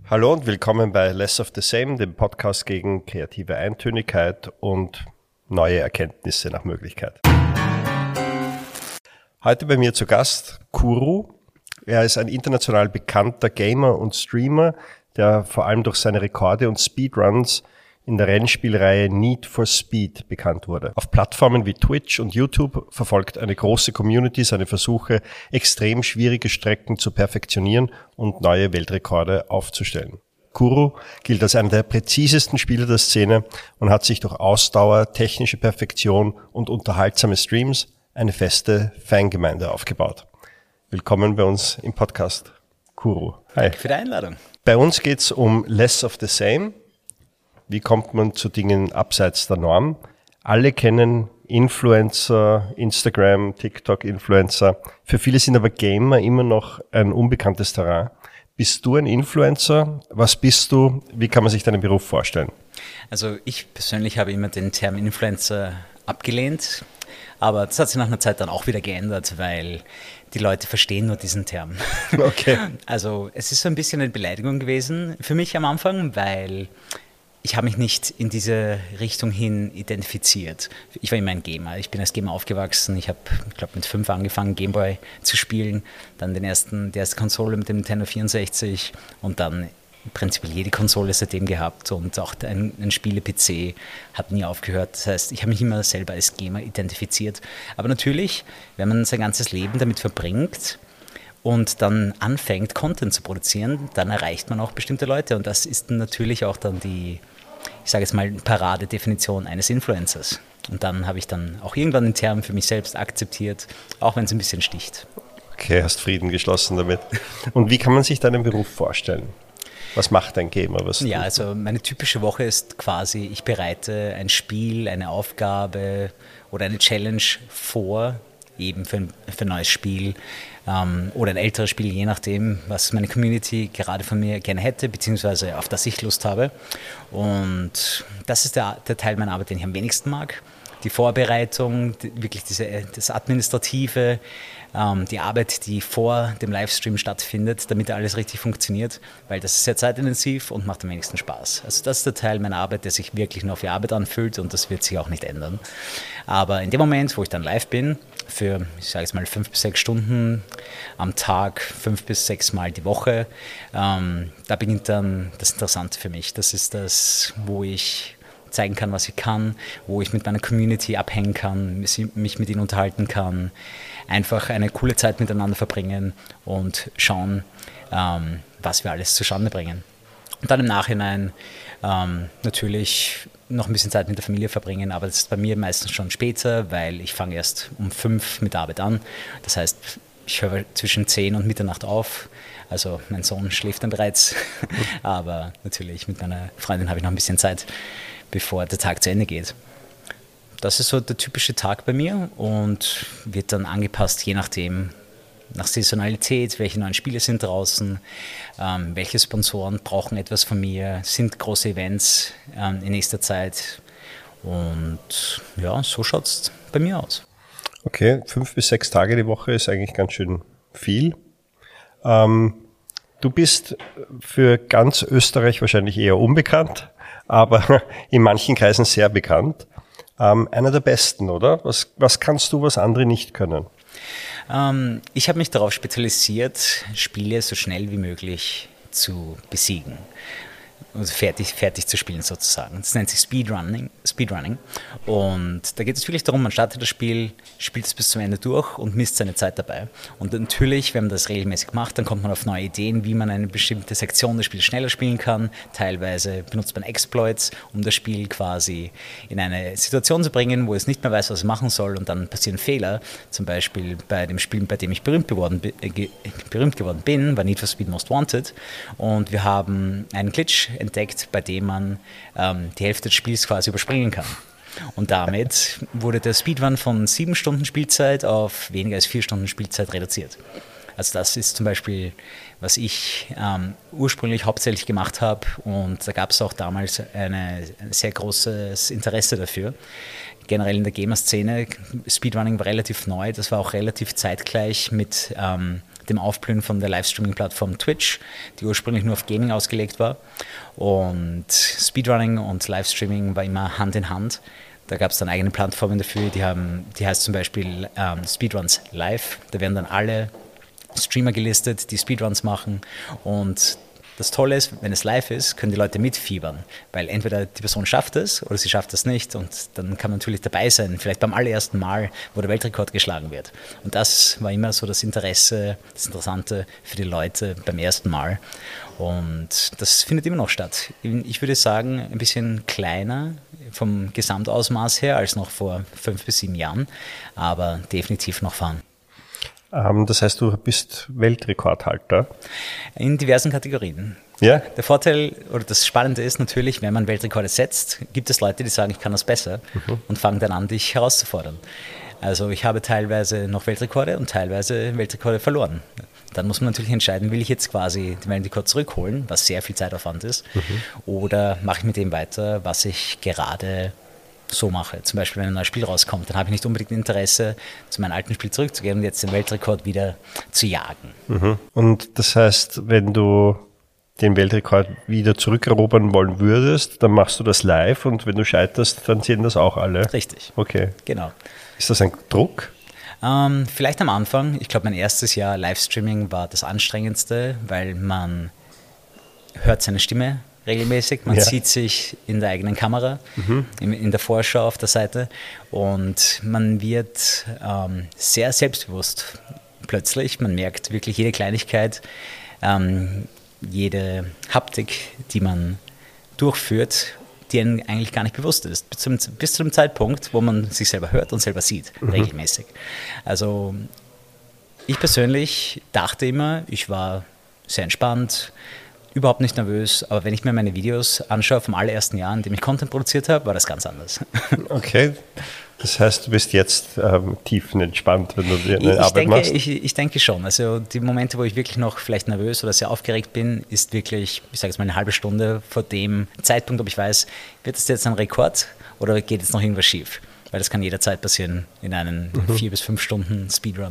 Hallo und willkommen bei Less of the Same, dem Podcast gegen kreative Eintönigkeit und neue Erkenntnisse nach Möglichkeit. Heute bei mir zu Gast Kuru. Er ist ein international bekannter Gamer und Streamer, der vor allem durch seine Rekorde und Speedruns in der Rennspielreihe Need for Speed bekannt wurde. Auf Plattformen wie Twitch und YouTube verfolgt eine große Community seine Versuche, extrem schwierige Strecken zu perfektionieren und neue Weltrekorde aufzustellen. Kuru gilt als einer der präzisesten Spieler der Szene und hat sich durch Ausdauer, technische Perfektion und unterhaltsame Streams eine feste Fangemeinde aufgebaut. Willkommen bei uns im Podcast, Kuru. Hi. Danke für die Einladung. Bei uns geht's um Less of the Same. Wie kommt man zu Dingen abseits der Norm? Alle kennen Influencer, Instagram, TikTok-Influencer. Für viele sind aber Gamer immer noch ein unbekanntes Terrain. Bist du ein Influencer? Was bist du? Wie kann man sich deinen Beruf vorstellen? Also ich persönlich habe immer den Term Influencer abgelehnt, aber das hat sich nach einer Zeit dann auch wieder geändert, weil die Leute verstehen nur diesen Term. Okay. Also es ist so ein bisschen eine Beleidigung gewesen für mich am Anfang, weil ich habe mich nicht in diese Richtung hin identifiziert. Ich war immer ein Gamer. Ich bin als Gamer aufgewachsen. Ich habe, mit 5 angefangen, Gameboy zu spielen. Dann die erste Konsole mit dem Nintendo 64 und dann prinzipiell jede Konsole seitdem gehabt. Und auch ein Spiele-PC hat nie aufgehört. Das heißt, ich habe mich immer selber als Gamer identifiziert. Aber natürlich, wenn man sein ganzes Leben damit verbringt und dann anfängt, Content zu produzieren, dann erreicht man auch bestimmte Leute. Und das ist natürlich auch dann die, ich sage jetzt mal, Paradedefinition eines Influencers. Und dann habe ich dann auch irgendwann den Term für mich selbst akzeptiert, auch wenn es ein bisschen sticht. Okay, hast Frieden geschlossen damit. Und wie kann man sich deinen Beruf vorstellen? Was macht ein Gamer? Ja, also meine typische Woche ist quasi, ich bereite ein Spiel, eine Aufgabe oder eine Challenge vor, eben für ein neues Spiel oder ein älteres Spiel, je nachdem, was meine Community gerade von mir gerne hätte, beziehungsweise auf das ich Lust habe. Und das ist der Teil meiner Arbeit, den ich am wenigsten mag. Die Vorbereitung, wirklich das Administrative, die Arbeit, die vor dem Livestream stattfindet, damit alles richtig funktioniert, weil das ist sehr zeitintensiv und macht am wenigsten Spaß. Also das ist der Teil meiner Arbeit, der sich wirklich nur auf die Arbeit anfühlt und das wird sich auch nicht ändern. Aber in dem Moment, wo ich dann live bin, für, ich sage jetzt mal, 5 bis 6 Stunden am Tag, 5 bis 6 Mal die Woche, da beginnt dann das Interessante für mich. Das ist das, wo ich zeigen kann, was ich kann, wo ich mit meiner Community abhängen kann, mich mit ihnen unterhalten kann, einfach eine coole Zeit miteinander verbringen und schauen, was wir alles zustande bringen. Und dann im Nachhinein natürlich noch ein bisschen Zeit mit der Familie verbringen, aber das ist bei mir meistens schon später, weil ich fange erst um 5 mit der Arbeit an. Das heißt, ich höre zwischen 10 und Mitternacht auf. Also mein Sohn schläft dann bereits, aber natürlich mit meiner Freundin habe ich noch ein bisschen Zeit, bevor der Tag zu Ende geht. Das ist so der typische Tag bei mir und wird dann angepasst, je nachdem, nach Saisonalität, welche neuen Spiele sind draußen, welche Sponsoren brauchen etwas von mir, sind große Events in nächster Zeit und ja, so schaut es bei mir aus. Okay, 5 bis 6 Tage die Woche ist eigentlich ganz schön viel. Du bist für ganz Österreich wahrscheinlich eher unbekannt, aber in manchen Kreisen sehr bekannt. Einer der Besten, oder? Was kannst du, was andere nicht können? Ich habe mich darauf spezialisiert, Spiele so schnell wie möglich zu besiegen. Also fertig zu spielen sozusagen. Das nennt sich Speedrunning. Und da geht es wirklich darum, man startet das Spiel, spielt es bis zum Ende durch und misst seine Zeit dabei. Und natürlich, wenn man das regelmäßig macht, dann kommt man auf neue Ideen, wie man eine bestimmte Sektion des Spiels schneller spielen kann. Teilweise benutzt man Exploits, um das Spiel quasi in eine Situation zu bringen, wo es nicht mehr weiß, was es machen soll und dann passieren Fehler. Zum Beispiel bei dem Spiel, bei dem ich berühmt geworden bin, war Need for Speed Most Wanted. Und wir haben einen Glitch entdeckt, bei dem man die Hälfte des Spiels quasi überspringen kann. Und damit wurde der Speedrun von 7 Stunden Spielzeit auf weniger als 4 Stunden Spielzeit reduziert. Also das ist zum Beispiel, was ich ursprünglich hauptsächlich gemacht habe und da gab es auch damals ein sehr großes Interesse dafür. Generell in der Gamer-Szene, Speedrunning war relativ neu, das war auch relativ zeitgleich mit dem Aufblühen von der Livestreaming-Plattform Twitch, die ursprünglich nur auf Gaming ausgelegt war. Und Speedrunning und Livestreaming war immer Hand in Hand. Da gab es dann eigene Plattformen dafür, die heißt zum Beispiel Speedruns Live. Da werden dann alle Streamer gelistet, die Speedruns machen, und das Tolle ist, wenn es live ist, können die Leute mitfiebern, weil entweder die Person schafft es oder sie schafft es nicht, und dann kann man natürlich dabei sein, vielleicht beim allerersten Mal, wo der Weltrekord geschlagen wird. Und das war immer so das Interesse, das Interessante für die Leute beim ersten Mal, und das findet immer noch statt. Ich würde sagen, ein bisschen kleiner vom Gesamtausmaß her als noch vor 5 bis 7 Jahren, aber definitiv noch vorhanden. Das heißt, du bist Weltrekordhalter? In diversen Kategorien. Ja? Der Vorteil oder das Spannende ist natürlich, wenn man Weltrekorde setzt, gibt es Leute, die sagen, ich kann das besser, und fangen dann an, dich herauszufordern. Also ich habe teilweise noch Weltrekorde und teilweise Weltrekorde verloren. Dann muss man natürlich entscheiden, will ich jetzt quasi den Weltrekord zurückholen, was sehr viel Zeitaufwand ist, oder mache ich mit dem weiter, was ich gerade so mache. Zum Beispiel, wenn ein neues Spiel rauskommt, dann habe ich nicht unbedingt Interesse, zu meinem alten Spiel zurückzugehen und jetzt den Weltrekord wieder zu jagen. Und das heißt, wenn du den Weltrekord wieder zurückerobern wollen würdest, dann machst du das live, und wenn du scheiterst, dann sehen das auch alle? Richtig. Okay. Genau. Ist das ein Druck? Vielleicht am Anfang. Ich glaube, mein erstes Jahr Livestreaming war das anstrengendste, weil man hört seine Stimme regelmäßig, man sieht sich in der eigenen Kamera, in der Vorschau auf der Seite, und man wird sehr selbstbewusst plötzlich. Man merkt wirklich jede Kleinigkeit, jede Haptik, die man durchführt, die einem eigentlich gar nicht bewusst ist, bis zu dem Zeitpunkt, wo man sich selber hört und selber sieht, regelmäßig. Also ich persönlich dachte immer, ich war sehr entspannt, überhaupt nicht nervös, aber wenn ich mir meine Videos anschaue vom allerersten Jahr, in dem ich Content produziert habe, war das ganz anders. Okay, das heißt, du bist jetzt tiefenentspannt, wenn du deine Arbeit machst? Ich denke schon. Also die Momente, wo ich wirklich noch vielleicht nervös oder sehr aufgeregt bin, ist wirklich, ich sage jetzt mal, eine halbe Stunde vor dem Zeitpunkt, ob ich weiß, wird das jetzt ein Rekord oder geht jetzt noch irgendwas schief? Weil das kann jederzeit passieren in einem 4 bis 5 Stunden Speedrun.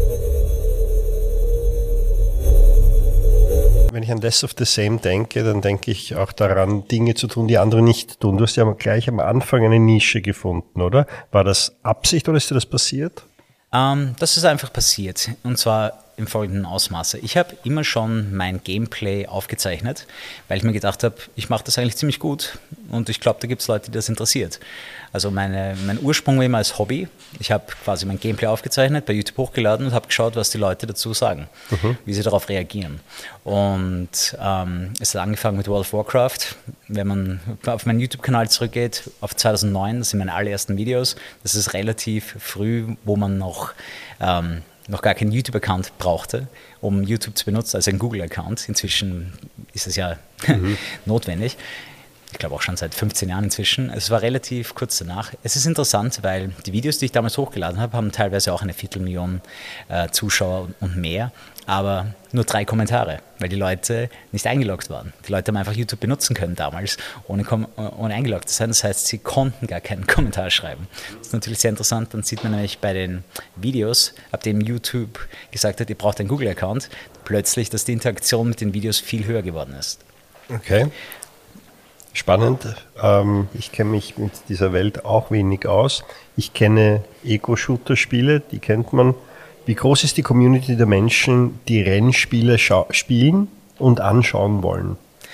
Wenn ich an Less of the Same denke, dann denke ich auch daran, Dinge zu tun, die andere nicht tun. Du hast ja gleich am Anfang eine Nische gefunden, oder? War das Absicht oder ist dir das passiert? Das ist einfach passiert, und zwar im folgenden Ausmaße. Ich habe immer schon mein Gameplay aufgezeichnet, weil ich mir gedacht habe, ich mache das eigentlich ziemlich gut, und ich glaube, da gibt es Leute, die das interessiert. Also mein Ursprung war immer als Hobby. Ich habe quasi mein Gameplay aufgezeichnet, bei YouTube hochgeladen und habe geschaut, was die Leute dazu sagen, wie sie darauf reagieren. Und es hat angefangen mit World of Warcraft. Wenn man auf meinen YouTube-Kanal zurückgeht, auf 2009, das sind meine allerersten Videos. Das ist relativ früh, wo man noch gar keinen YouTube-Account brauchte, um YouTube zu benutzen, also einen Google-Account. Inzwischen ist es ja notwendig. Ich glaube auch schon seit 15 Jahren inzwischen. Es war relativ kurz danach. Es ist interessant, weil die Videos, die ich damals hochgeladen habe, haben teilweise auch 250.000 Zuschauer und mehr, aber nur 3 Kommentare, weil die Leute nicht eingeloggt waren. Die Leute haben einfach YouTube benutzen können damals, ohne eingeloggt zu sein. Das heißt, sie konnten gar keinen Kommentar schreiben. Das ist natürlich sehr interessant. Dann sieht man nämlich bei den Videos, ab dem YouTube gesagt hat, ihr braucht einen Google-Account, plötzlich, dass die Interaktion mit den Videos viel höher geworden ist. Okay. Spannend. Ich kenne mich mit dieser Welt auch wenig aus. Ich kenne Ego-Shooter-Spiele, die kennt man. Wie groß ist die Community der Menschen, die Rennspiele spielen und anschauen wollen?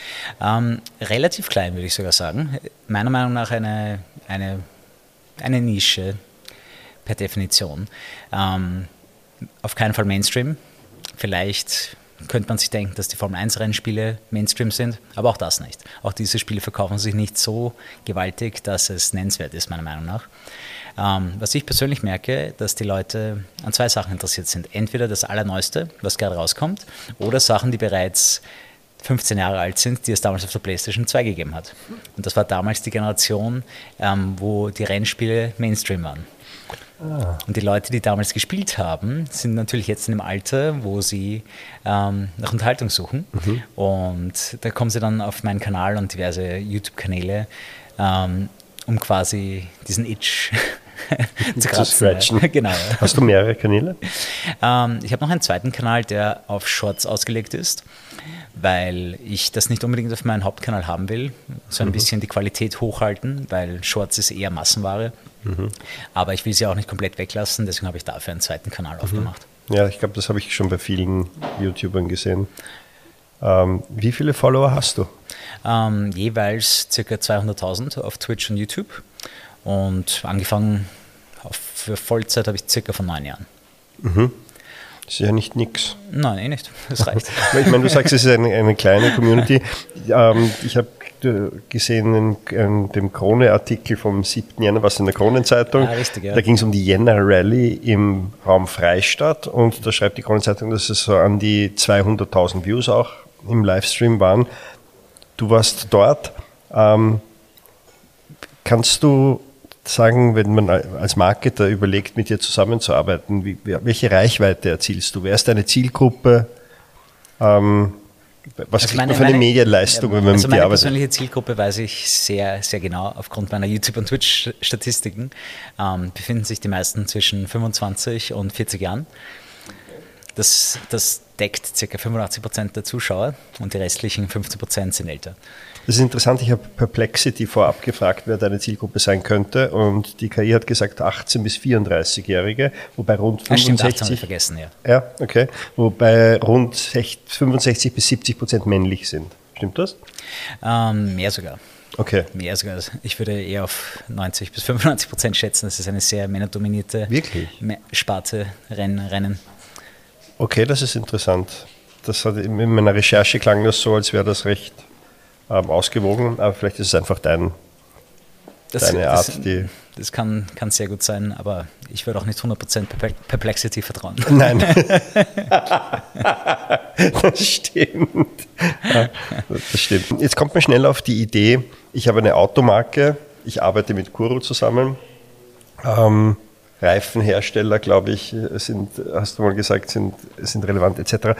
Relativ klein, würde ich sogar sagen. Meiner Meinung nach eine Nische per Definition. Auf keinen Fall Mainstream. Vielleicht könnte man sich denken, dass die Formel-1-Rennspiele Mainstream sind, aber auch das nicht. Auch diese Spiele verkaufen sich nicht so gewaltig, dass es nennenswert ist, meiner Meinung nach. Was ich persönlich merke, dass die Leute an 2 Sachen interessiert sind. Entweder das Allerneueste, was gerade rauskommt, oder Sachen, die bereits 15 Jahre alt sind, die es damals auf der PlayStation 2 gegeben hat. Und das war damals die Generation, wo die Rennspiele Mainstream waren. Und die Leute, die damals gespielt haben, sind natürlich jetzt in dem Alter, wo sie nach Unterhaltung suchen. Und da kommen sie dann auf meinen Kanal und diverse YouTube-Kanäle, um quasi diesen Itch zu Zu scratchen. Ja. Genau. Ja. Hast du mehrere Kanäle? Ich habe noch einen zweiten Kanal, der auf Shorts ausgelegt ist, weil ich das nicht unbedingt auf meinen Hauptkanal haben will. So ein bisschen die Qualität hochhalten, weil Shorts ist eher Massenware. Aber ich will sie auch nicht komplett weglassen, deswegen habe ich dafür einen zweiten Kanal aufgemacht. Ja, ich glaube, das habe ich schon bei vielen YouTubern gesehen. Wie viele Follower hast du? Jeweils ca. 200.000 auf Twitch und YouTube. Und angefangen für Vollzeit habe ich circa von 9 Jahren. Das ist ja nicht nix. Nein, nicht. Das reicht. Ich meine, du sagst, es ist eine kleine Community. Ich habe gesehen in dem Krone-Artikel vom 7. Jänner, was in der Kronenzeitung. Ja, richtig, ja. Da ging es um die Jänner Rally im Raum Freistadt und da schreibt die Kronenzeitung, dass es so an die 200.000 Views auch im Livestream waren. Du warst dort. Kannst du sagen, wenn man als Marketer überlegt, mit dir zusammenzuarbeiten, welche Reichweite erzielst du? Wer ist deine Zielgruppe? Was kriegt man für eine Medienleistung, wenn man mit dir meine arbeitet? persönliche Zielgruppe weiß ich sehr, sehr genau aufgrund meiner YouTube- und Twitch-Statistiken. Befinden sich die meisten zwischen 25 und 40 Jahren. Das deckt ca. 85% der Zuschauer und die restlichen 15% sind älter. Das ist interessant, ich habe Perplexity vorab gefragt, wer deine Zielgruppe sein könnte und die KI hat gesagt 18- bis 34-Jährige, wobei rund 65... Stimmt, vergessen, ja. Ja, okay. Wobei rund 65 bis 70% männlich sind. Stimmt das? Mehr sogar. Okay. Mehr sogar. Ich würde eher auf 90 bis 95% schätzen. Das ist eine sehr männerdominierte Sparte Rennen. Okay, das ist interessant. Das hat, in meiner Recherche klang das so, als wäre das recht ausgewogen, aber vielleicht ist es einfach deine Art. Das kann sehr gut sein, aber ich würde auch nicht 100% Perplexity vertrauen. Nein. Das stimmt. Ja, das stimmt. Jetzt kommt man schnell auf die Idee, ich habe eine Automarke, ich arbeite mit Kuro zusammen. Reifenhersteller, glaube ich, hast du mal gesagt, sind relevant etc.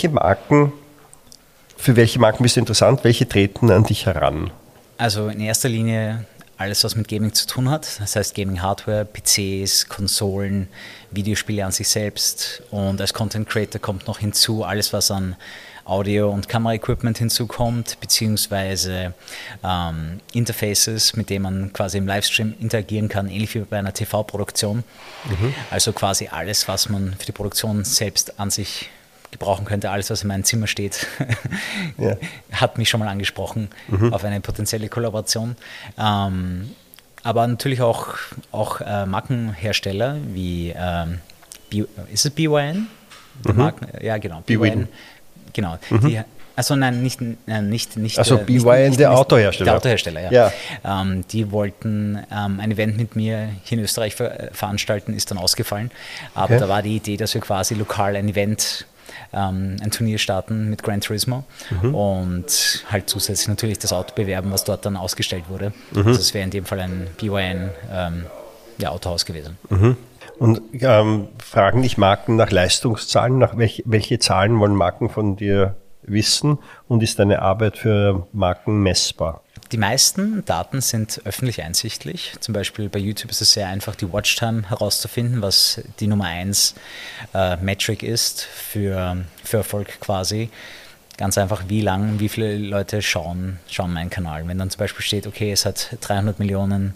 Für welche Marken bist du interessant? Welche treten an dich heran? Also in erster Linie alles, was mit Gaming zu tun hat. Das heißt Gaming-Hardware, PCs, Konsolen, Videospiele an sich selbst. Und als Content Creator kommt noch hinzu alles, was an Audio- und Kameraequipment hinzukommt, beziehungsweise Interfaces, mit denen man quasi im Livestream interagieren kann, ähnlich wie bei einer TV-Produktion. Also quasi alles, was man für die Produktion selbst an sich gebrauchen könnte, alles, was in meinem Zimmer steht, hat mich schon mal angesprochen auf eine potenzielle Kollaboration. Aber natürlich auch Markenhersteller wie, ist es BYN? Ja, genau. BYN. Genau. Also nein, nicht also BYN, der Autohersteller. Der Autohersteller, ja. Die wollten ein Event mit mir hier in Österreich veranstalten, ist dann ausgefallen. Aber da war die Idee, dass wir quasi lokal ein Event, ein Turnier starten mit Gran Turismo und halt zusätzlich natürlich das Auto bewerben, was dort dann ausgestellt wurde. Also es wäre in dem Fall ein BYN Autohaus gewesen. Und fragen dich Marken nach Leistungszahlen, nach welche Zahlen wollen Marken von dir wissen und ist deine Arbeit für Marken messbar? Die meisten Daten sind öffentlich einsichtlich. Zum Beispiel bei YouTube ist es sehr einfach, die Watchtime herauszufinden, was die Nummer 1 Metric ist für Erfolg quasi. Ganz einfach, wie viele Leute schauen meinen Kanal. Wenn dann zum Beispiel steht, okay, es hat 300 Millionen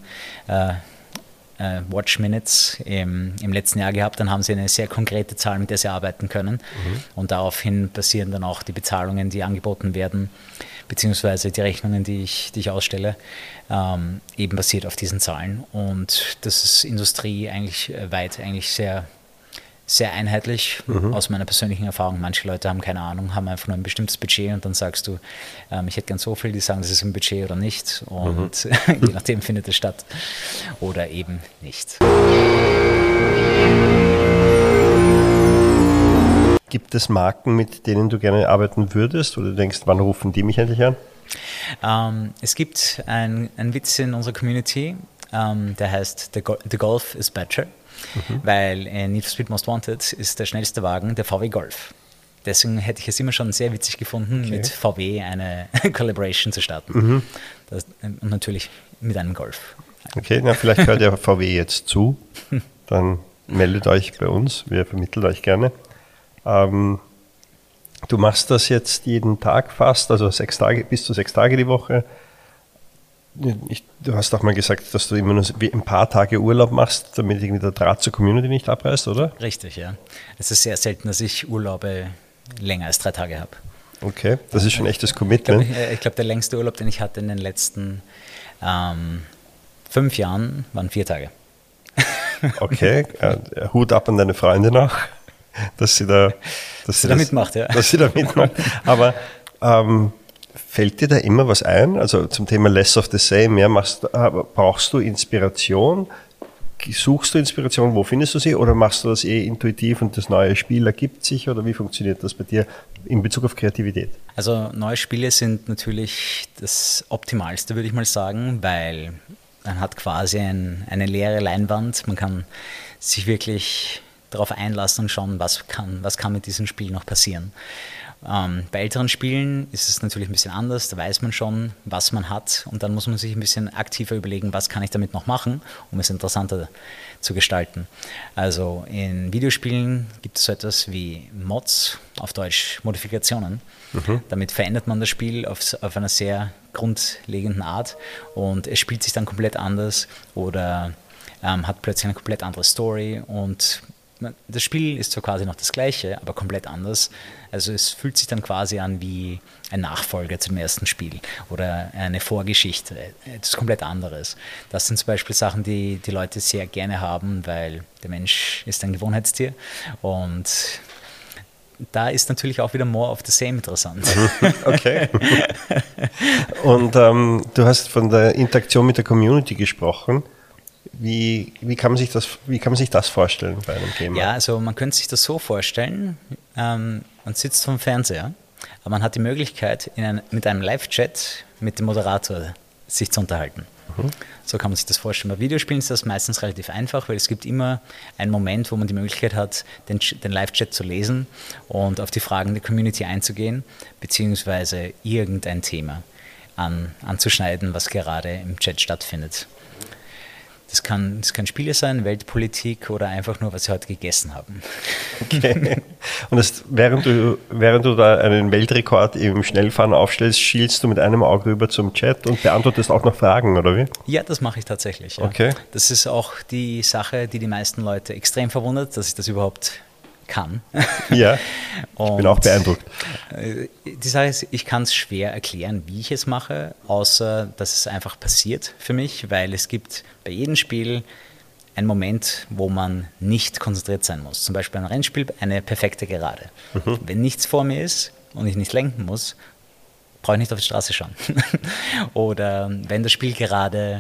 Watch Minutes im letzten Jahr gehabt, dann haben sie eine sehr konkrete Zahl, mit der sie arbeiten können. Und daraufhin basieren dann auch die Bezahlungen, die angeboten werden, beziehungsweise die Rechnungen, die ich ausstelle, eben basiert auf diesen Zahlen. Und das ist Industrie eigentlich sehr, sehr einheitlich aus meiner persönlichen Erfahrung. Manche Leute haben keine Ahnung, haben einfach nur ein bestimmtes Budget und dann sagst du, ich hätte gern so viel, die sagen, das ist im Budget oder nicht und je nachdem findet es statt oder eben nicht. Gibt es Marken, mit denen du gerne arbeiten würdest, wo du denkst, wann rufen die mich endlich an? Es gibt einen Witz in unserer Community, der heißt The Golf is better. Weil Need for Speed Most Wanted ist der schnellste Wagen, der VW Golf. Deswegen hätte ich es immer schon sehr witzig gefunden, mit VW eine Collaboration zu starten. Und natürlich mit einem Golf. Okay, na, vielleicht hört ja VW jetzt zu. Dann meldet euch bei uns. Wir vermitteln euch gerne. Du machst das jetzt jeden Tag fast, also 6 Tage, bis zu 6 Tage die Woche. Du hast auch mal gesagt, dass du immer nur ein paar Tage Urlaub machst, damit irgendwie der Draht zur Community nicht abreißt, oder? Richtig, ja. Es ist sehr selten, dass ich Urlaube länger als 3 Tage habe. Okay, das ist schon echtes Commitment. Ich glaube, der längste Urlaub, den ich hatte in den letzten 5 Jahren, waren 4 Tage. Okay, Hut ab an deine Freunde noch, dass sie da mitmacht, ja. Dass sie da mitmacht. Aber fällt dir da immer was ein? Also zum Thema Less of the Same, ja, brauchst du Inspiration? Suchst du Inspiration, wo findest du sie? Oder machst du das intuitiv und das neue Spiel ergibt sich? Oder wie funktioniert das bei dir in Bezug auf Kreativität? Also neue Spiele sind natürlich das Optimalste, würde ich mal sagen, weil man hat quasi eine leere Leinwand. Man kann sich wirklich darauf einlassen und schauen, was kann mit diesem Spiel noch passieren. Bei älteren Spielen ist es natürlich ein bisschen anders, da weiß man schon, was man hat und dann muss man sich ein bisschen aktiver überlegen, was kann ich damit noch machen, um es interessanter zu gestalten. Also in Videospielen gibt es so etwas wie Mods, auf Deutsch Modifikationen. Damit verändert man das Spiel auf einer sehr grundlegenden Art und es spielt sich dann komplett anders oder hat plötzlich eine komplett andere Story und das Spiel ist zwar quasi noch das gleiche, aber komplett anders. Also es fühlt sich dann quasi an wie ein Nachfolger zum ersten Spiel oder eine Vorgeschichte, etwas komplett anderes. Das sind zum Beispiel Sachen, die die Leute sehr gerne haben, weil der Mensch ist ein Gewohnheitstier und da ist natürlich auch wieder more of the same interessant. Okay. Und du hast von der Interaktion mit der Community gesprochen. Wie kann man sich das vorstellen bei einem Thema? Ja, also man könnte sich das so vorstellen, man sitzt vom Fernseher, aber man hat die Möglichkeit, mit einem Live-Chat mit dem Moderator sich zu unterhalten. So kann man sich das vorstellen. Bei Videospielen ist das meistens relativ einfach, weil es gibt immer einen Moment, wo man die Möglichkeit hat, den Live-Chat zu lesen und auf die Fragen der Community einzugehen, beziehungsweise irgendein Thema anzuschneiden, was gerade im Chat stattfindet. Das kann Spiele sein, Weltpolitik oder einfach nur, was sie heute gegessen haben. Okay. Und während du da einen Weltrekord im Schnellfahren aufstellst, schielst du mit einem Auge rüber zum Chat und beantwortest auch noch Fragen, oder wie? Ja, das mache ich tatsächlich. Ja. Okay. Das ist auch die Sache, die meisten Leute extrem verwundert, dass ich das überhaupt kann. Ja, ich bin auch beeindruckt. Die Sache ist, ich kann es schwer erklären, wie ich es mache, außer dass es einfach passiert für mich, weil es gibt bei jedem Spiel einen Moment, wo man nicht konzentriert sein muss. Zum Beispiel ein Rennspiel, eine perfekte Gerade. Wenn nichts vor mir ist und ich nicht lenken muss, brauche ich nicht auf die Straße schauen. Oder wenn das Spiel gerade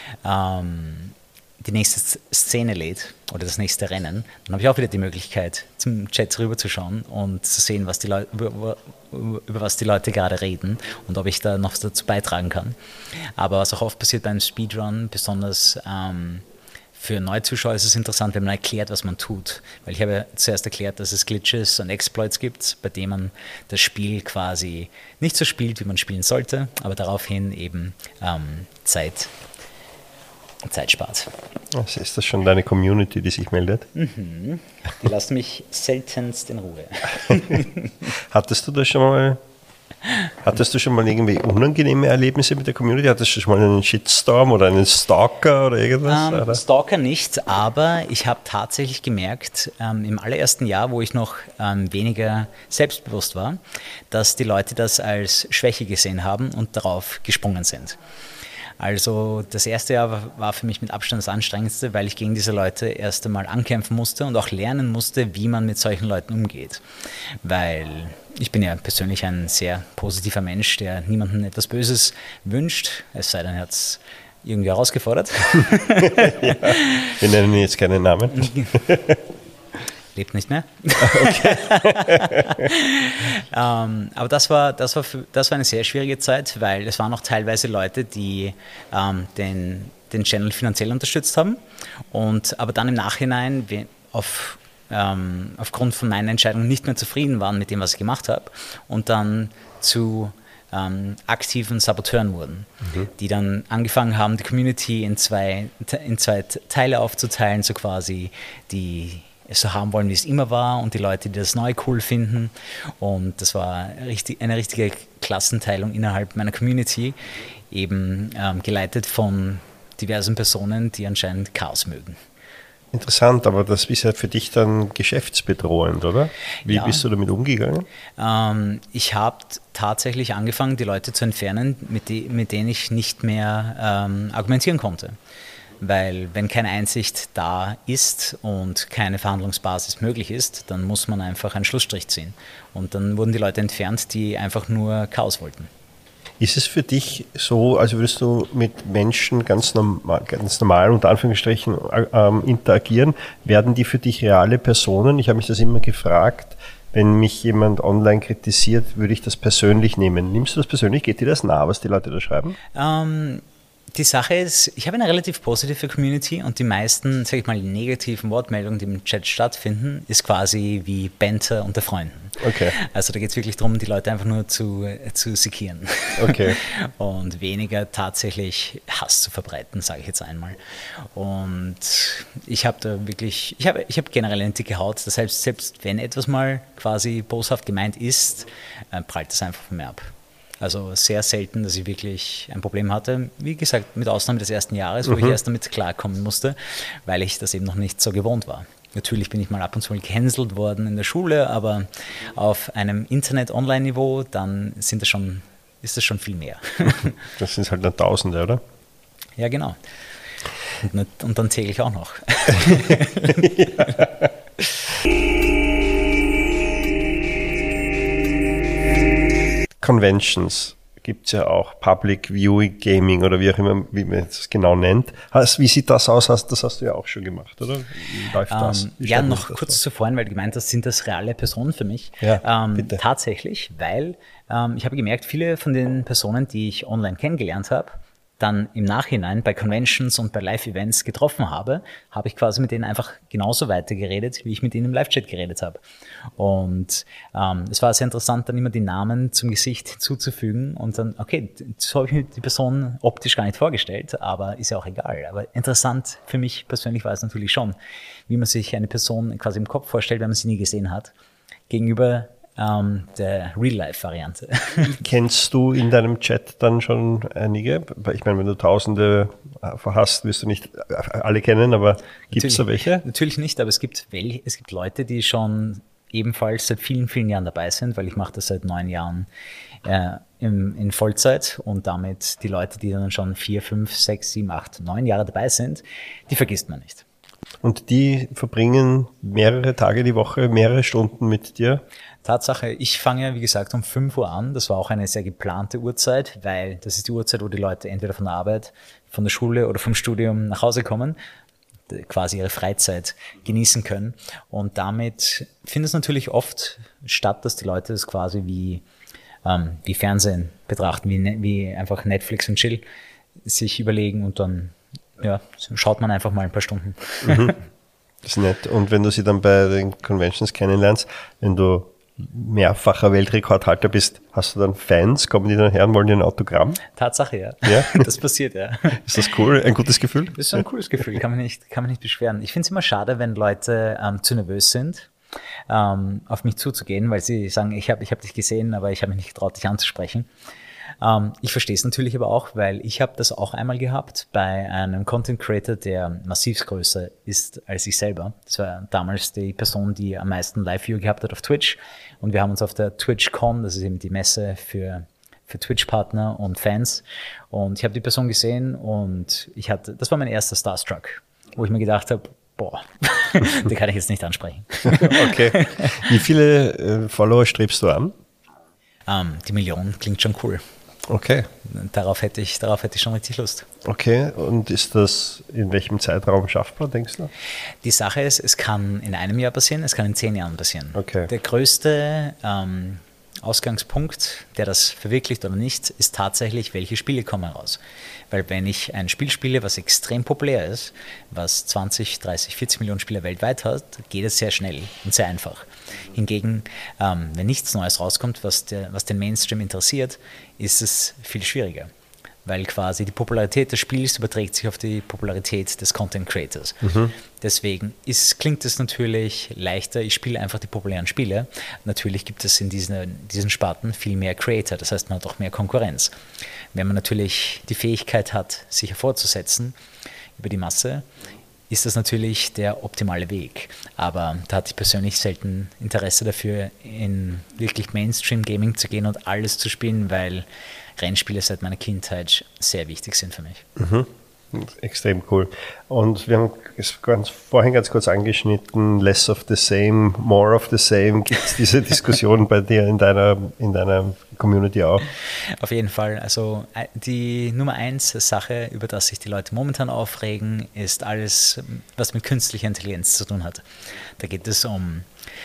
die nächste Szene lädt oder das nächste Rennen, dann habe ich auch wieder die Möglichkeit, zum Chat rüberzuschauen und zu sehen, über was die Leute gerade reden und ob ich da noch dazu beitragen kann. Aber was auch oft passiert beim Speedrun, besonders für Neuzuschauer ist es interessant, wenn man erklärt, was man tut. Weil ich habe ja zuerst erklärt, dass es Glitches und Exploits gibt, bei denen man das Spiel quasi nicht so spielt, wie man spielen sollte, aber daraufhin eben Zeit spart. Also ist das schon deine Community, die sich meldet? Die lassen mich seltenst in Ruhe. Hattest du schon mal irgendwie unangenehme Erlebnisse mit der Community? Hattest du schon mal einen Shitstorm oder einen Stalker oder irgendwas? Stalker nicht, aber ich habe tatsächlich gemerkt, im allerersten Jahr, wo ich noch weniger selbstbewusst war, dass die Leute das als Schwäche gesehen haben und darauf gesprungen sind. Also das erste Jahr war für mich mit Abstand das anstrengendste, weil ich gegen diese Leute erst einmal ankämpfen musste und auch lernen musste, wie man mit solchen Leuten umgeht. Weil ich bin ja persönlich ein sehr positiver Mensch, der niemandem etwas Böses wünscht, es sei denn, er hat es irgendwie herausgefordert. Ja, wir nennen jetzt keinen Namen. Lebt nicht mehr. Okay. Aber das war eine sehr schwierige Zeit, weil es waren auch teilweise Leute, die den Channel finanziell unterstützt haben, aber dann im Nachhinein aufgrund von meiner Entscheidung nicht mehr zufrieden waren mit dem, was ich gemacht habe und dann zu aktiven Saboteuren wurden, die dann angefangen haben, die Community in zwei Teile aufzuteilen, so quasi die es so haben wollen, wie es immer war und die Leute, die das neu cool finden. Und das war eine richtige Klassenteilung innerhalb meiner Community, eben geleitet von diversen Personen, die anscheinend Chaos mögen. Interessant, aber das ist ja für dich dann geschäftsbedrohend, oder? Wie bist du damit umgegangen? Ich habe tatsächlich angefangen, die Leute zu entfernen, mit denen ich nicht mehr argumentieren konnte. Weil wenn keine Einsicht da ist und keine Verhandlungsbasis möglich ist, dann muss man einfach einen Schlussstrich ziehen. Und dann wurden die Leute entfernt, die einfach nur Chaos wollten. Ist es für dich so, also würdest du mit Menschen ganz normal unter Anführungsstrichen interagieren? Werden die für dich reale Personen? Ich habe mich das immer gefragt, wenn mich jemand online kritisiert, würde ich das persönlich nehmen. Nimmst du das persönlich? Geht dir das nah, was die Leute da schreiben? Die Sache ist, ich habe eine relativ positive Community und die meisten, sage ich mal, negativen Wortmeldungen, die im Chat stattfinden, ist quasi wie Banter unter Freunden. Okay. Also da geht es wirklich darum, die Leute einfach nur zu sekieren. Okay. Und weniger tatsächlich Hass zu verbreiten, sage ich jetzt einmal. Und ich habe da wirklich, ich habe generell eine dicke Haut, das heißt, selbst wenn etwas mal quasi boshaft gemeint ist, prallt das einfach von mir ab. Also sehr selten, dass ich wirklich ein Problem hatte. Wie gesagt, mit Ausnahme des ersten Jahres, wo ich erst damit klarkommen musste, weil ich das eben noch nicht so gewohnt war. Natürlich bin ich mal ab und zu mal gehänselt worden in der Schule, aber auf einem Internet-Online-Niveau, dann ist das schon viel mehr. Das sind halt dann Tausende, oder? Ja, genau. Und dann täglich auch noch. Ja. Conventions gibt es ja auch, Public Viewing Gaming oder wie auch immer, wie man es genau nennt. Wie sieht das aus? Das hast du ja auch schon gemacht, oder? Wie läuft das? Ja, noch kurz zuvor, weil du gemeint hast, sind das reale Personen für mich? Ja, bitte. Tatsächlich, weil ich habe gemerkt, viele von den Personen, die ich online kennengelernt habe, dann im Nachhinein bei Conventions und bei Live-Events getroffen habe ich quasi mit denen einfach genauso weitergeredet, wie ich mit ihnen im Live-Chat geredet habe. Und es war sehr interessant, dann immer die Namen zum Gesicht hinzuzufügen und dann, okay, so habe ich mir die Person optisch gar nicht vorgestellt, aber ist ja auch egal. Aber interessant für mich persönlich war es natürlich schon, wie man sich eine Person quasi im Kopf vorstellt, wenn man sie nie gesehen hat, gegenüber der Real-Life-Variante. Kennst du in deinem Chat dann schon einige? Ich meine, wenn du Tausende hast, wirst du nicht alle kennen, aber gibt es da welche? Natürlich nicht, aber es gibt Leute, die schon ebenfalls seit vielen, vielen Jahren dabei sind, weil ich mache das seit 9 Jahren in Vollzeit und damit die Leute, die dann schon 4, 5, 6, 7, 8, 9 Jahre dabei sind, die vergisst man nicht. Und die verbringen mehrere Tage die Woche, mehrere Stunden mit dir? Tatsache, ich fange, wie gesagt, um 5 Uhr an. Das war auch eine sehr geplante Uhrzeit, weil das ist die Uhrzeit, wo die Leute entweder von der Arbeit, von der Schule oder vom Studium nach Hause kommen, quasi ihre Freizeit genießen können. Und damit findet es natürlich oft statt, dass die Leute es quasi wie Fernsehen betrachten, wie einfach Netflix und Chill sich überlegen und dann schaut man einfach mal ein paar Stunden. Mhm. Das ist nett. Und wenn du sie dann bei den Conventions kennenlernst, wenn du mehrfacher Weltrekordhalter bist, hast du dann Fans? Kommen die dann her und wollen dir ein Autogramm? Tatsache, ja. Ja? Das passiert, ja. Ist das cool? Ein gutes Gefühl? Das ist ein cooles Gefühl, kann man nicht beschweren. Ich finde es immer schade, wenn Leute zu nervös sind, auf mich zuzugehen, weil sie sagen, ich hab dich gesehen, aber ich habe mich nicht getraut, dich anzusprechen. Ich verstehe es natürlich aber auch, weil ich habe das auch einmal gehabt bei einem Content Creator, der massiv größer ist als ich selber. Das war damals die Person, die am meisten Live-View gehabt hat auf Twitch. Und wir haben uns auf der TwitchCon, das ist eben die Messe für Twitch-Partner und Fans. Und ich habe die Person gesehen und das war mein erster Starstruck, wo ich mir gedacht habe, boah, den kann ich jetzt nicht ansprechen. Okay. Wie viele Follower strebst du an? Die Million klingt schon cool. Okay. Darauf hätte ich schon richtig Lust. Okay, und ist das in welchem Zeitraum schaffbar, denkst du? Die Sache ist, es kann in einem Jahr passieren, es kann in 10 Jahren passieren. Okay. Der größte Ausgangspunkt, der das verwirklicht oder nicht, ist tatsächlich, welche Spiele kommen raus. Weil wenn ich ein Spiel spiele, was extrem populär ist, was 20, 30, 40 Millionen Spieler weltweit hat, geht es sehr schnell und sehr einfach. Hingegen, wenn nichts Neues rauskommt, was den Mainstream interessiert, ist es viel schwieriger. Weil quasi die Popularität des Spiels überträgt sich auf die Popularität des Content Creators. Deswegen klingt es natürlich leichter, ich spiele einfach die populären Spiele. Natürlich gibt es in diesen Sparten viel mehr Creator, das heißt, man hat auch mehr Konkurrenz. Wenn man natürlich die Fähigkeit hat, sich hervorzusetzen über die Masse, ist das natürlich der optimale Weg. Aber da hatte ich persönlich selten Interesse dafür, in wirklich Mainstream-Gaming zu gehen und alles zu spielen, weil Rennspiele seit meiner Kindheit sehr wichtig sind für mich. Extrem cool. Und wir haben es vorhin ganz kurz angeschnitten, less of the same, more of the same. Gibt es diese Diskussion bei dir in deiner Community auch? Auf jeden Fall. Also die Nummer 1 Sache, über das sich die Leute momentan aufregen, ist alles, was mit künstlicher Intelligenz zu tun hat. Da geht es um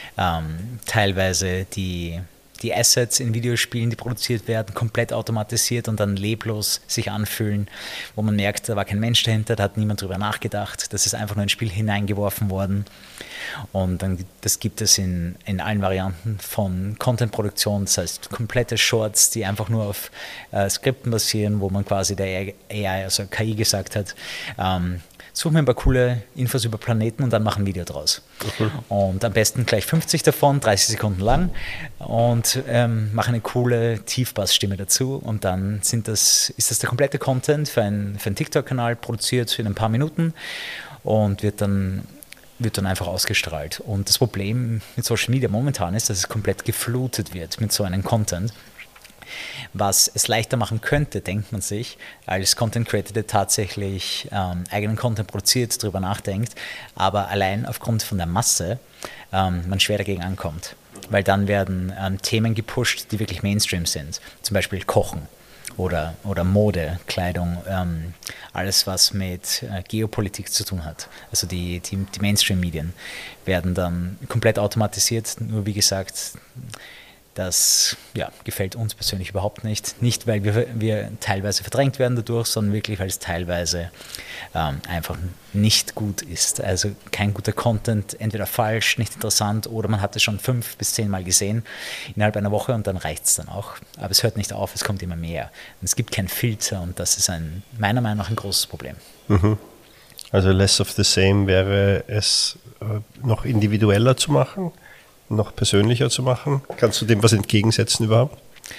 teilweise die Assets in Videospielen, die produziert werden, komplett automatisiert und dann leblos sich anfühlen, wo man merkt, da war kein Mensch dahinter, da hat niemand drüber nachgedacht, das ist einfach nur ein Spiel hineingeworfen worden. Und dann, das gibt es in allen Varianten von Content-Produktion, das heißt komplette Shorts, die einfach nur auf Skripten basieren, wo man quasi der AI, also KI gesagt hat, such mir ein paar coole Infos über Planeten und dann mach ein Video draus. Und am besten gleich 50 davon, 30 Sekunden lang und mach eine coole Tiefbassstimme dazu und dann ist das der komplette Content für einen TikTok-Kanal produziert in ein paar Minuten und wird dann einfach ausgestrahlt. Und das Problem mit Social Media momentan ist, dass es komplett geflutet wird mit so einem Content. Was es leichter machen könnte, denkt man sich, als Content Creator, der tatsächlich eigenen Content produziert, darüber nachdenkt, aber allein aufgrund von der Masse man schwer dagegen ankommt. Weil dann werden Themen gepusht, die wirklich Mainstream sind. Zum Beispiel Kochen oder Mode, Kleidung, alles was mit Geopolitik zu tun hat. Also die Mainstream-Medien werden dann komplett automatisiert, nur wie gesagt, das gefällt uns persönlich überhaupt nicht. Nicht, weil wir teilweise verdrängt werden dadurch, sondern wirklich, weil es teilweise einfach nicht gut ist. Also kein guter Content, entweder falsch, nicht interessant oder man hat es schon 5 bis 10 Mal gesehen innerhalb einer Woche und dann reicht es dann auch. Aber es hört nicht auf, es kommt immer mehr. Und es gibt keinen Filter und das ist meiner Meinung nach ein großes Problem. Also less of the same wäre es noch individueller zu machen? Noch persönlicher zu machen? Kannst du dem was entgegensetzen überhaupt?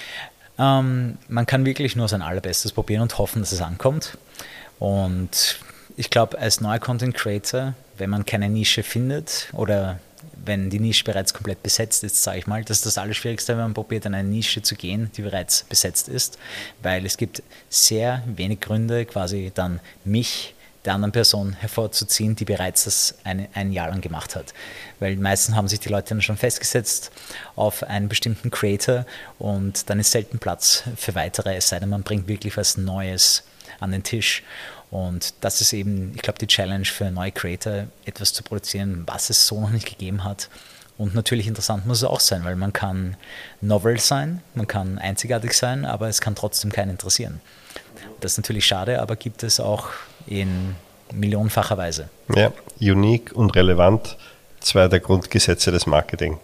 Man kann wirklich nur sein Allerbestes probieren und hoffen, dass es ankommt. Und ich glaube, als neuer Content Creator, wenn man keine Nische findet oder wenn die Nische bereits komplett besetzt ist, sage ich mal, das ist das Allerschwierigste, wenn man probiert, in eine Nische zu gehen, die bereits besetzt ist, weil es gibt sehr wenig Gründe, quasi dann mich der anderen Person hervorzuziehen, die bereits das ein Jahr lang gemacht hat. Weil meistens haben sich die Leute dann schon festgesetzt auf einen bestimmten Creator und dann ist selten Platz für weitere, es sei denn, man bringt wirklich was Neues an den Tisch. Und das ist eben, ich glaube, die Challenge für neue Creator, etwas zu produzieren, was es so noch nicht gegeben hat. Und natürlich interessant muss es auch sein, weil man kann novel sein, man kann einzigartig sein, aber es kann trotzdem keinen interessieren. Das ist natürlich schade, aber gibt es auch in millionenfacher Weise. Ja, unique und relevant, 2 der Grundgesetze des Marketing.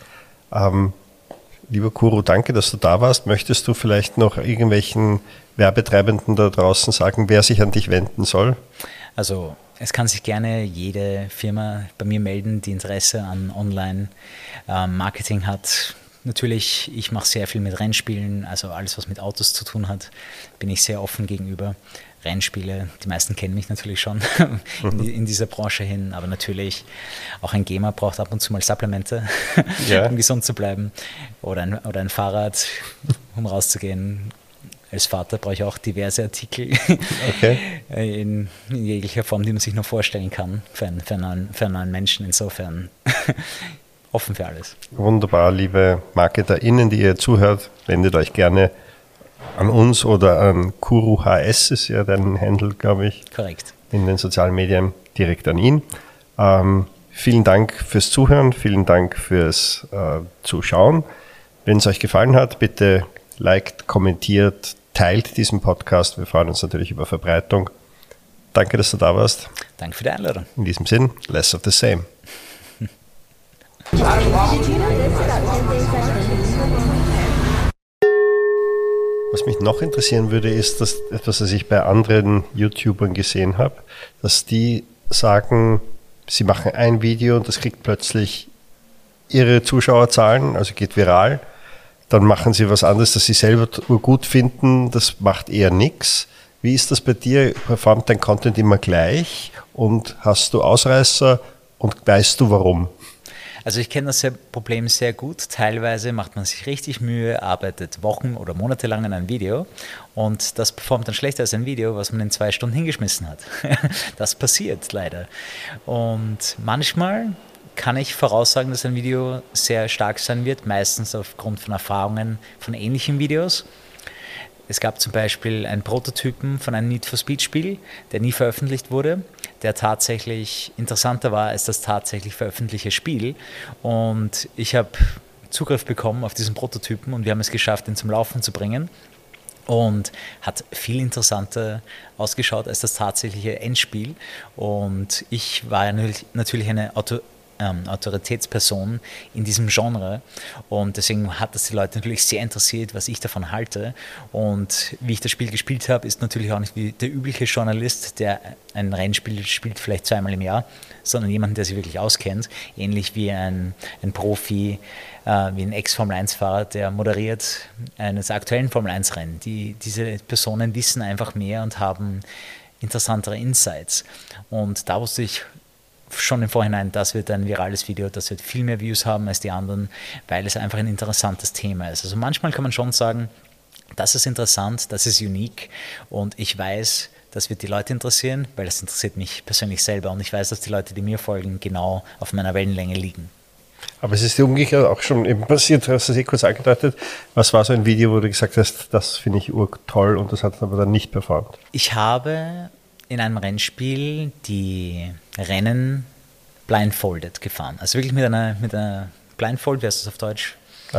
Lieber Kuro, danke, dass du da warst. Möchtest du vielleicht noch irgendwelchen Werbetreibenden da draußen sagen, wer sich an dich wenden soll? Also es kann sich gerne jede Firma bei mir melden, die Interesse an Online-Marketing hat. Natürlich, ich mache sehr viel mit Rennspielen, also alles, was mit Autos zu tun hat, bin ich sehr offen gegenüber. Rennspiele, die meisten kennen mich natürlich schon in dieser Branche hin, aber natürlich auch ein Gamer braucht ab und zu mal Supplemente, um gesund zu bleiben oder ein Fahrrad, um rauszugehen. Als Vater brauche ich auch diverse Artikel in jeglicher Form, die man sich nur vorstellen kann für einen neuen Menschen. Insofern offen für alles. Wunderbar, liebe MarketerInnen, die ihr zuhört, wendet euch gerne an uns oder an Kuro HS, ist ja dein Handle, glaube ich. Korrekt. In den sozialen Medien, direkt an ihn. Vielen Dank fürs Zuhören, vielen Dank fürs Zuschauen. Wenn es euch gefallen hat, bitte liked, kommentiert, teilt diesen Podcast. Wir freuen uns natürlich über Verbreitung. Danke, dass du da warst. Danke für die Einladung. In diesem Sinn, less of the same. Was mich noch interessieren würde, ist, dass etwas, was ich bei anderen YouTubern gesehen habe, dass die sagen, sie machen ein Video und das kriegt plötzlich ihre Zuschauerzahlen, also geht viral. Dann machen sie was anderes, das sie selber gut finden, das macht eher nichts. Wie ist das bei dir? Performt dein Content immer gleich und hast du Ausreißer und weißt du warum? Also ich kenne das Problem sehr gut. Teilweise macht man sich richtig Mühe, arbeitet Wochen oder Monate lang an einem Video und das performt dann schlechter als ein Video, was man in 2 Stunden hingeschmissen hat. Das passiert leider. Und manchmal kann ich voraussagen, dass ein Video sehr stark sein wird, meistens aufgrund von Erfahrungen von ähnlichen Videos. Es gab zum Beispiel einen Prototypen von einem Need for Speed Spiel, der nie veröffentlicht wurde, der tatsächlich interessanter war als das tatsächlich veröffentlichte Spiel. Und ich habe Zugriff bekommen auf diesen Prototypen und wir haben es geschafft, ihn zum Laufen zu bringen. Und hat viel interessanter ausgeschaut als das tatsächliche Endspiel. Und ich war natürlich eine Autoritätsperson in diesem Genre und deswegen hat das die Leute natürlich sehr interessiert, was ich davon halte. Und wie ich das Spiel gespielt habe, ist natürlich auch nicht wie der übliche Journalist, der ein Rennspiel spielt, vielleicht 2-mal im Jahr, sondern jemand, der sich wirklich auskennt, ähnlich wie ein Profi, wie ein Ex-Formel-1-Fahrer, der moderiert eines aktuellen Formel-1-Rennen. Diese Personen wissen einfach mehr und haben interessantere Insights. Und da wusste ich schon im Vorhinein, das wird ein virales Video, das wird viel mehr Views haben als die anderen, weil es einfach ein interessantes Thema ist. Also manchmal kann man schon sagen, das ist interessant, das ist unique und ich weiß, das wird die Leute interessieren, weil das interessiert mich persönlich selber und ich weiß, dass die Leute, die mir folgen, genau auf meiner Wellenlänge liegen. Aber es ist dir umgekehrt auch schon eben passiert, du hast es kurz angedeutet. Was war so ein Video, wo du gesagt hast, das finde ich urtoll und das hat aber dann nicht performt? Ich habe in einem Rennspiel die Rennen blindfolded gefahren. Also wirklich mit einer Blindfold, wie heißt das auf Deutsch?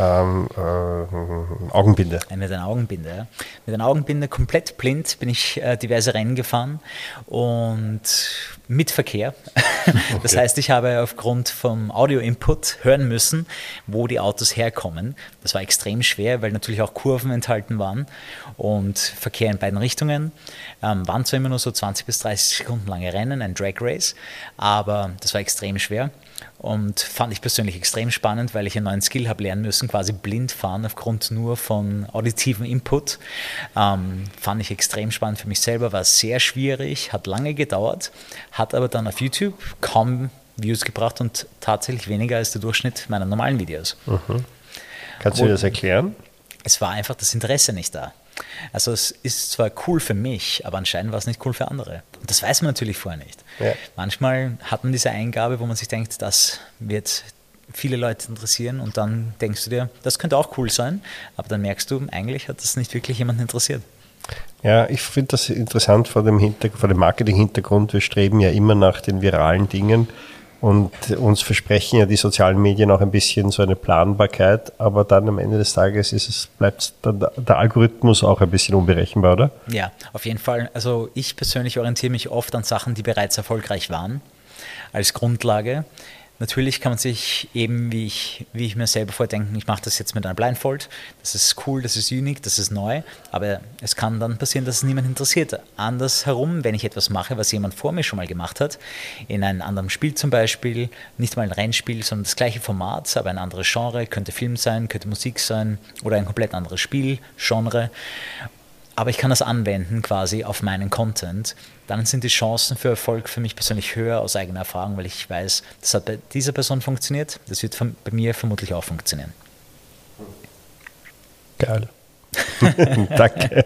Augenbinde. Mit einer Augenbinde, ja. Mit einer Augenbinde, komplett blind, bin ich diverse Rennen gefahren und mit Verkehr. Das Okay. heißt, ich habe aufgrund vom Audio-Input hören müssen, wo die Autos herkommen. Das war extrem schwer, weil natürlich auch Kurven enthalten waren und Verkehr in beiden Richtungen. Waren zwar immer nur so 20 bis 30 Sekunden lange Rennen, ein Drag Race, aber das war extrem schwer. Und fand ich persönlich extrem spannend, weil ich einen neuen Skill habe lernen müssen, quasi blind fahren aufgrund nur von auditiven Input. Fand ich extrem spannend für mich selber, war sehr schwierig, hat lange gedauert, hat aber dann auf YouTube kaum Views gebracht und tatsächlich weniger als der Durchschnitt meiner normalen Videos. Mhm. Kannst du dir das erklären? Es war einfach das Interesse nicht da. Also es ist zwar cool für mich, aber anscheinend war es nicht cool für andere. Und das weiß man natürlich vorher nicht. Ja. Manchmal hat man diese Eingabe, wo man sich denkt, das wird viele Leute interessieren und dann denkst du dir, das könnte auch cool sein, aber dann merkst du, eigentlich hat das nicht wirklich jemanden interessiert. Ja, ich finde das interessant vor dem Marketing-Hintergrund. Wir streben ja immer nach den viralen Dingen. Und uns versprechen ja die sozialen Medien auch ein bisschen so eine Planbarkeit, aber dann am Ende des Tages bleibt dann der Algorithmus auch ein bisschen unberechenbar, oder? Ja, auf jeden Fall. Also ich persönlich orientiere mich oft an Sachen, die bereits erfolgreich waren, als Grundlage. Natürlich kann man sich eben, wie ich mir selber vordenken, ich mache das jetzt mit einer Blindfold, das ist cool, das ist unique, das ist neu, aber es kann dann passieren, dass es niemand interessiert. Andersherum, wenn ich etwas mache, was jemand vor mir schon mal gemacht hat, in einem anderen Spiel zum Beispiel, nicht mal ein Rennspiel, sondern das gleiche Format, aber ein anderes Genre, könnte Film sein, könnte Musik sein oder ein komplett anderes Spiel, Genre, aber ich kann das anwenden quasi auf meinen Content, dann sind die Chancen für Erfolg für mich persönlich höher aus eigener Erfahrung, weil ich weiß, das hat bei dieser Person funktioniert, das wird bei mir vermutlich auch funktionieren. Geil. Danke.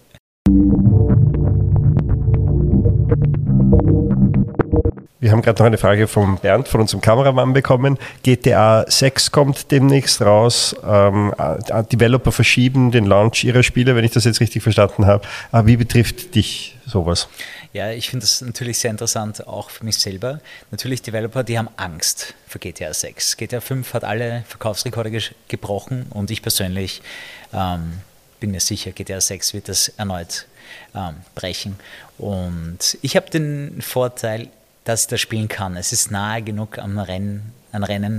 Wir haben gerade noch eine Frage von Bernd, von unserem Kameramann bekommen. GTA 6 kommt demnächst raus. Developer verschieben den Launch ihrer Spiele, wenn ich das jetzt richtig verstanden habe. Aber wie betrifft dich sowas? Ja, ich finde das natürlich sehr interessant, auch für mich selber. Natürlich Developer, die haben Angst vor GTA 6. GTA 5 hat alle Verkaufsrekorde gebrochen und ich persönlich bin mir sicher, GTA 6 wird das erneut brechen. Und ich habe den Vorteil, dass ich das spielen kann. Es ist nahe genug an Rennen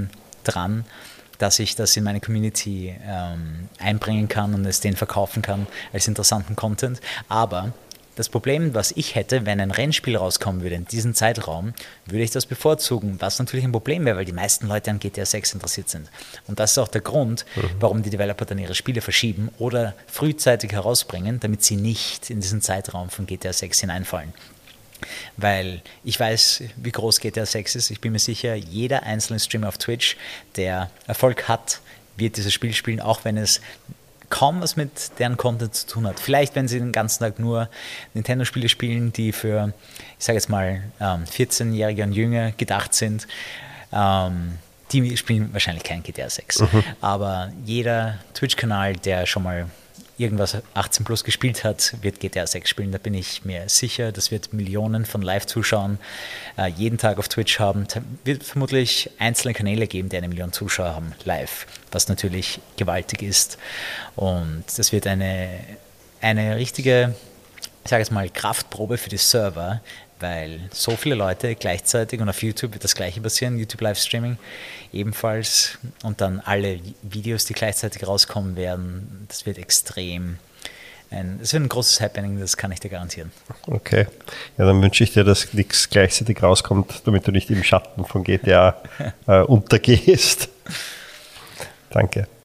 dran, dass ich das in meine Community einbringen kann und es denen verkaufen kann als interessanten Content. Aber das Problem, was ich hätte, wenn ein Rennspiel rauskommen würde in diesem Zeitraum, würde ich das bevorzugen, was natürlich ein Problem wäre, weil die meisten Leute an GTA 6 interessiert sind. Und das ist auch der Grund, warum die Developer dann ihre Spiele verschieben oder frühzeitig herausbringen, damit sie nicht in diesen Zeitraum von GTA 6 hineinfallen. Weil ich weiß, wie groß GTA 6 ist. Ich bin mir sicher, jeder einzelne Streamer auf Twitch, der Erfolg hat, wird dieses Spiel spielen, auch wenn es kaum was mit deren Content zu tun hat. Vielleicht, wenn sie den ganzen Tag nur Nintendo-Spiele spielen, die für, ich sage jetzt mal, 14-Jährige und jünger gedacht sind, die spielen wahrscheinlich kein GTA 6. Aber jeder Twitch-Kanal, der schon mal irgendwas 18 plus gespielt hat, wird GTA 6 spielen. Da bin ich mir sicher. Das wird Millionen von Live-Zuschauern jeden Tag auf Twitch haben. Wird vermutlich einzelne Kanäle geben, die 1 Million Zuschauer haben live, was natürlich gewaltig ist. Und das wird eine richtige, ich sage jetzt mal, Kraftprobe für die Server, weil so viele Leute gleichzeitig, und auf YouTube wird das gleiche passieren, YouTube-Livestreaming ebenfalls, und dann alle Videos, die gleichzeitig rauskommen werden, das wird extrem, es wird ein großes Happening, das kann ich dir garantieren. Okay, ja, dann wünsche ich dir, dass nichts gleichzeitig rauskommt, damit du nicht im Schatten von GTA untergehst. Danke.